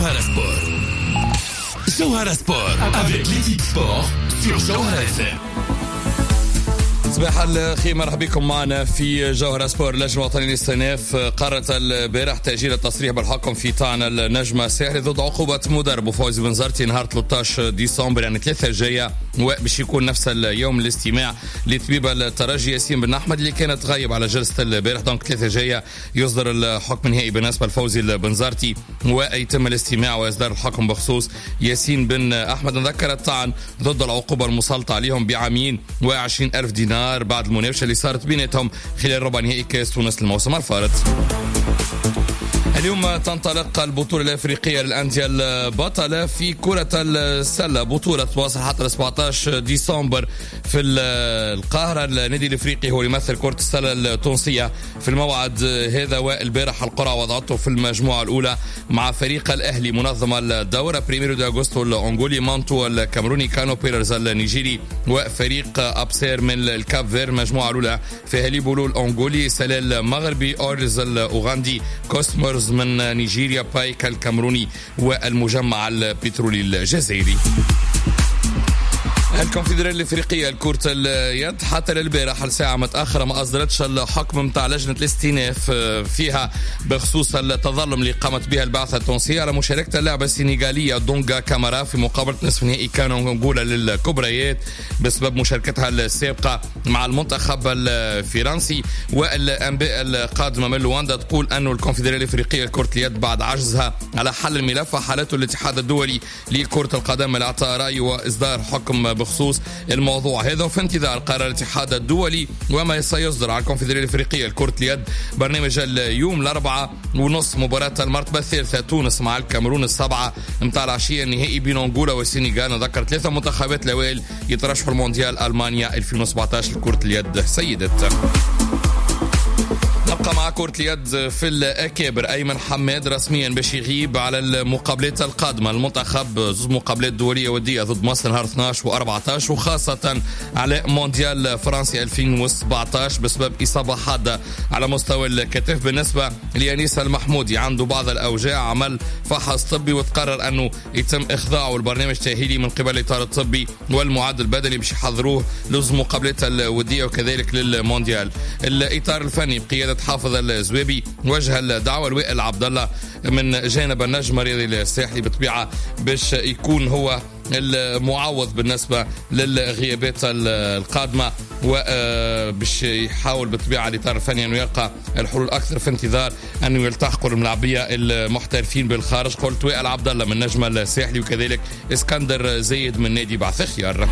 Johara Sport. Johara Sport avec l'équipe sport sur Johara FM. صباح الخير، مرحبا بكم معنا في جوهرة سبور. اللجنة الوطنية للاستئناف قررت البارح تأجيل التصريح بالحكم في طعن النجم الساحلي ضد عقوبة مدرب فوزي بنزرتي نهار 13 ديسمبر يعني 3 الجاية، وباش يكون نفس اليوم الاستماع لطبيب الترجي ياسين بن أحمد اللي كانت غايب على جلسة البارح. دونك 3 الجاية يصدر الحكم النهائي بالنسبة لفوزي البنزرتي ويتم الاستماع وإصدار الحكم بخصوص ياسين بن أحمد. نذكر الطعن ضد العقوبة المسلطة عليهم بعامين و20,000 دينار بعد المناوشة اللي صارت بيناتهم خلال ربع نهائي كاس تونس الموسم الفارط. اليوم تنطلق البطولة الأفريقية للأندية البطلة في كرة السلة. بطولة تواصل حتى 17 ديسمبر في القاهرة. النادي الأفريقي هو يمثل كرة السلة التونسية في الموعد هذا، والبارح القرعة وضعته في المجموعة الأولى مع فريق الأهلي منظم الدورة بريميرو دي أغوستو الأنغولي، مانتو الكاميروني، كانو بيررز النيجيري، وفريق أبسير من الكاب فير. المجموعة الأولى فيها ليبولو الأنغولي، سلال المغربي، أورز الأوغندي، كوسمرز من نيجيريا، بايكا الكاميروني، والمجمع البترولي الجزائري. الكونفدرالية الافريقية لكرة اليد حتى للبارح الساعة متأخرة ما أصدرتش الحكم متاع لجنة الاستئناف فيها بخصوص التظلم اللي قامت بها البعثة التونسية على مشاركة اللاعبة السنغالية دونغا كامارا في مقابلة نصف نهائي كانوا نقول للكبريات بسبب مشاركتها السابقة مع المنتخب الفرنسي. والأنباء القادمة من لواندا تقول أنه الكونفدرالية الافريقية لكرة اليد بعد عجزها على حل الملف حالته الاتحاد الدولي لكرة القدم الإعطاء رأي وإصدار حكم بخصوص الموضوع هذا، في انتظار قرار الاتحاد الدولي وما سيصدر على الكونفدرالية الافريقية لكرة اليد. برنامج اليوم 4:30 مباراة المرتبة الثالثة تونس مع الكاميرون 7 متاع العشية، النهائي بين أنغولا والسنغال. نذكر 3 منتخبات الأوائل يترشحوا المونديال ألمانيا 2017 لكرة اليد سيدات. نبقى مع كرة اليد في الأكابر. أيمن حماد رسميا باش يغيب على المقابلات القادمة. المنتخب زوج مقابلات دولية ودية ضد مصر نهار 12 و14 وخاصة على مونديال فرنسي 2017 بسبب إصابة حادة على مستوى الكتف. بالنسبة ليانيس المحمودي عنده بعض الأوجاع، عمل فحص طبي وتقرر أنه يتم إخضاعه البرنامج التأهيلي من قبل الإطار الطبي والمعد البدني باش يحضروه لزوج مقابلات الودية وكذلك للمونديال. الإطار الفني بقيادة حافظ الزويبي وجه الدعوة لوائل عبد الله من جانب النجم الرياضي الساحلي بطبيعة باش يكون هو المعوض بالنسبة للغيابات القادمة، وباش يحاول بطبيعة الإطار الفني أنه يلقى الحلول أكثر في انتظار أنه يلتحقوا الملاعبية المحترفين بالخارج. قلت وائل عبد الله من نجم الساحلي وكذلك اسكندر زايد من نادي بعث خيار.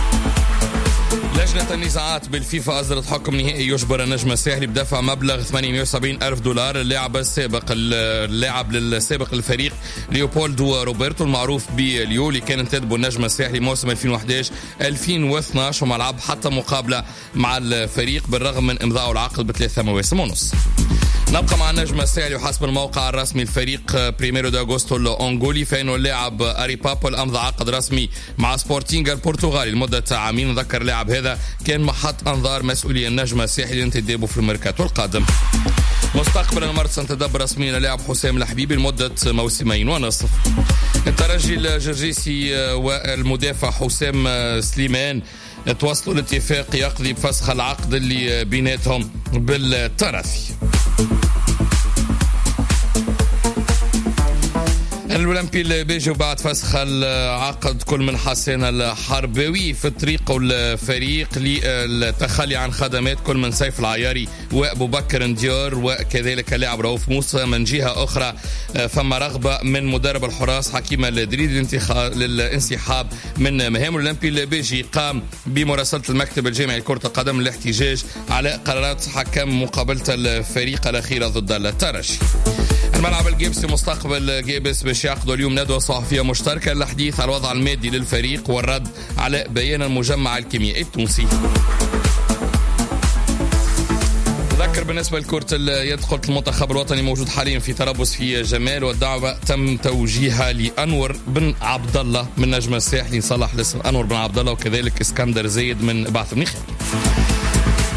لجنة النزاعات بالفيفا أصدرت حكم نهائي يجبر النجم الساحلي بدفع مبلغ 870,000 دولار اللاعب السابق للفريق ليوبولدو روبرتو المعروف بليو اللي كان انتدبه النجم الساحلي موسم 2011-2012 وما لعب حتى مقابلة مع الفريق بالرغم من إمضاءه العقد ب3 مواسم ونص. نبقى مع النجم الساحلي وحسب الموقع الرسمي الفريق بريميرو دي أغوستو الأنغولي فإنه اللاعب أري بابول أمضى عقد رسمي مع سبورتينغ البرتغالي لمدة عامين. نذكر اللاعب هذا كان محط أنظار مسؤولي النجم الساحلي لانتدابه في الميركاتو القادم. مستقبلا المرة سنتدبر رسميا اللاعب حسام الحبيبي لمدة موسمين ونصف. الترجي الجرجيسي والمدافع حسام سليمان توصلوا لاتفاق يقضي بفسخ العقد اللي بيناتهم بالتراثي. الأولمبي البيجي بعد فسخ العقد كل من حسين الحرباوي في طريق الفريق للتخلي عن خدمات كل من سيف العياري وأبو بكر نديار وكذلك اللاعب رؤوف موسى. من جهة أخرى فما رغبة من مدرب الحراس حكيم الدريدي للانسحاب من مهام. الأولمبي البيجي قام بمراسلة المكتب الجامعي لكرة القدم للاحتجاج على قرارات حكم مقابلة الفريق الأخيرة ضد الترجي. الملعب الجيبسي مستقبل جيبس باش يعقدوا اليوم ندوة صحفية مشتركة للحديث على الوضع المادي للفريق والرد على بيان المجمع الكيميائي التونسي. نذكر بالنسبة لكرة اليد قلت المنتخب الوطني موجود حاليا في تربص في جمال، والدعوة تم توجيهها لأنور بن عبد الله من نجم الساحلي صلح الاسم أنور بن عبد الله وكذلك اسكندر زايد من بعث بن خالد.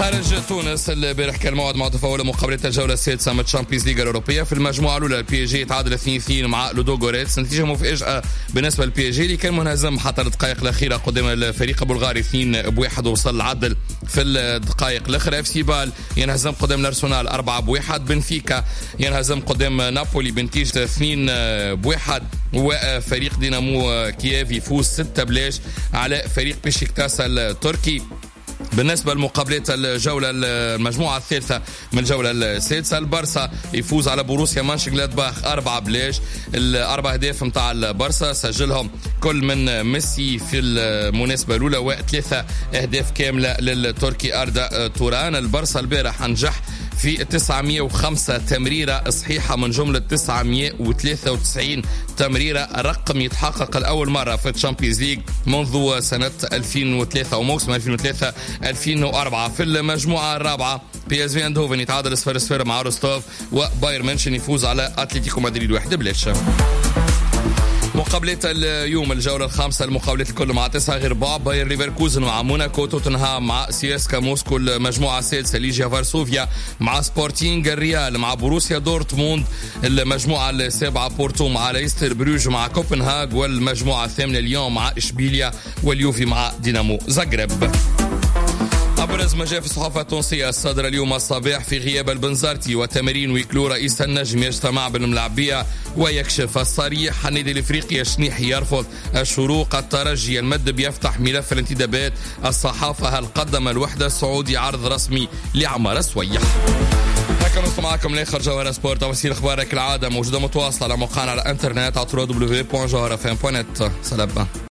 خارج تونس البارح كان موعد مع تفاول مقابلة الجولة السادسة من الشامبيونز ليغا الأوروبية. في المجموعة الأولى البي جي تعادل 2-2 مع لودوغوريتس، نتيجة مفاجئة بالنسبة للبي جي اللي كان منهزم حتى الدقائق الأخيرة قدام الفريق البلغاري 2-1 ووصل العدل في الدقائق الأخرى. اف سي بال ينهزم قدام الأرسنال 4-1، بنفيكا ينهزم قدام نابولي بنتيجة 2-1، وفريق دينامو كييف يفوز 6-0 على فريق بيشيكتاس التركي. بالنسبة لمقابلات الجولة المجموعة الثالثة من الجولة السادسة، البارسا يفوز على بوروسيا مانشنغلادباخ 4-0. الأربع أهداف متاع البارسا سجلهم كل من ميسي في المناسبة الأولى، و3 أهداف كاملة للتركي أردا توران. البارسا البارح نجح في 905 تمريرة صحيحة من جملة 993 تمريرة، رقم يتحقق الأول مرة في الشامبيونز ليج منذ سنة 2003 وموسم 2003-2004. في المجموعة الرابعة بي اس في اندهوفن يتعادل 0-0 مع روستوف، وبايرن ميونخ يفوز على اتلتيكو مدريد 1-0. مقابلة اليوم الجولة الخامسة، المقابلات الكل مع 9 غير بعض. باير ليفركوزن مع موناكو، توتنهام مع سياسكا موسكو. المجموعة السادسة ليجيا فارسوفيا مع سبورتينغ، الريال مع بروسيا دورتموند. المجموعة السابعة بورتو مع ليستر بروج مع كوبنهاغ، والمجموعة الثامنة ليون مع إشبيليا، واليوفي مع دينامو زغرب. أبرز ما جاء في الصحافة التونسية الصادرة اليوم الصباح: في غياب البنزرتي وتمارين ويكلو رئيس النجم يجتمع بالملاعبية ويكشف الصريح. النادي الافريقي الشنيحي يرفض الشروق. الترجي المدب يفتح ملف الانتدابات. الصحافة: هل قدم الوحدة السعودي عرض رسمي لعمر السويح؟ هكا نصل معكم لاخر جوهرة سبورت. وسيل اخبارك كالعادة موجودة متواصلة على موقعنا على الانترنت على www.johorafm.net. سلام.